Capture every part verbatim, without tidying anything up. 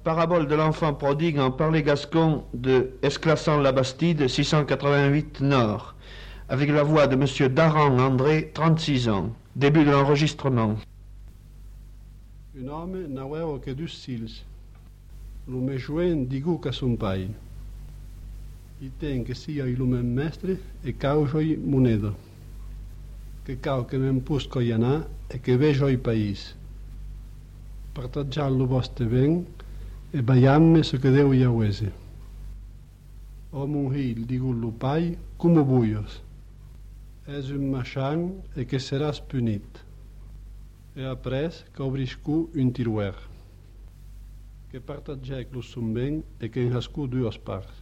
Parabole de l'enfant prodigue en parler gascon de Esclassan-la-Bastide, six cent quatre-vingt-huit Nord, avec la voix de M. Daran André, trente-six ans. Début de l'enregistrement. Un home n'aveva que dus fills. Lo més joven digù que son pai. I ten que sia il men mestre e caujoi moneda. Que cau que men pusco i anar e que vejo i país. Parteggiar lo vostre ben e baiamme se che deu iauese. O mon hil digù lo pai come buios. És un machan e que seràs punit. E après que obriscu un tiruer. Que partegèc lo son ben e que enrascu dues parts.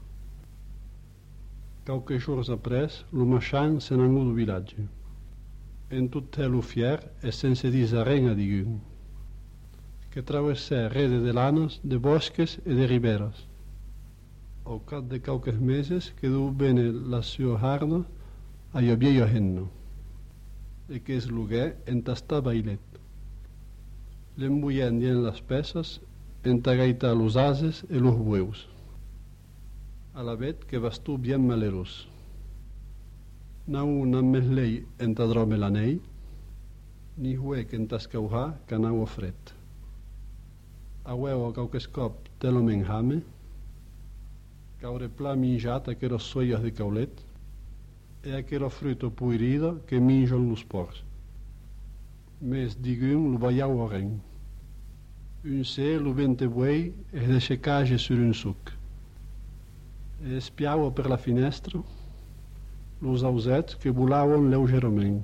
Qualques jours après, lo machan se n'anù do vilatge. En tot lo fier e sense dir ren a digun. Que traversè rede de lanes, de bosques e de riberas. Au cap de qualques meses quedù bene la sua harna a io vieio henno. E que esluguè entastà bailet. L'embuien dien las pesas, entagaita los ases e los bueus. A la vet que bastú bien malerós. Nau n'am més lei entadrome l'anell, ni huec entascaujà canau o fred. Aueu a qualques cop telo menjame, caure pla minjat aqueros suellos de caulet, e aquero fruto puirido que minjon los porcs. Mes digum lo baiau o ren. Un se lo vente buei e de secage sur un suc. E espiavo per la finestra los ausets que volaven leugerament.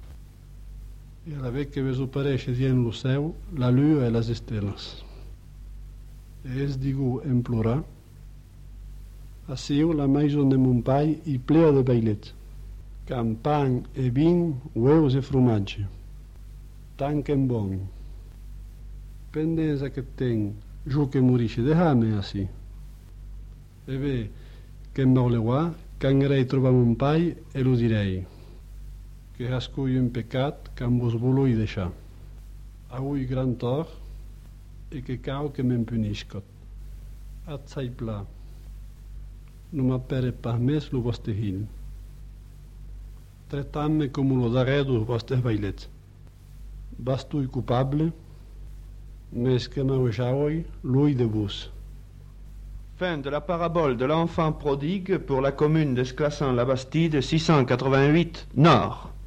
E a la vez que veso parèixer dient lo ceu la lua e les esteles. E es digù en plorar. Assiu la maison de mon pai i plea de bailets. Campan e vin, ueus e fromatge. Tant que bon. Pendenza que ten, jo que morisce de hame assi. E bé, que m'auleuà, qu'angarei trobar mon pai e lo direi. Que rascui un pecat qu'am vos volui deixar. Avui gran tort e que cau que me'n puniscot. Atzai pla. Non m'appere pas mes lo vostre hil. Tretamme come lo darè dos vostres bailets. Bastui culpable, mais que m'aujaoi lui de vos. Fin de la parabole de l'enfant prodigue pour la commune d'Esclassan-la-Bastide, six cent quatre-vingt-huit Nord.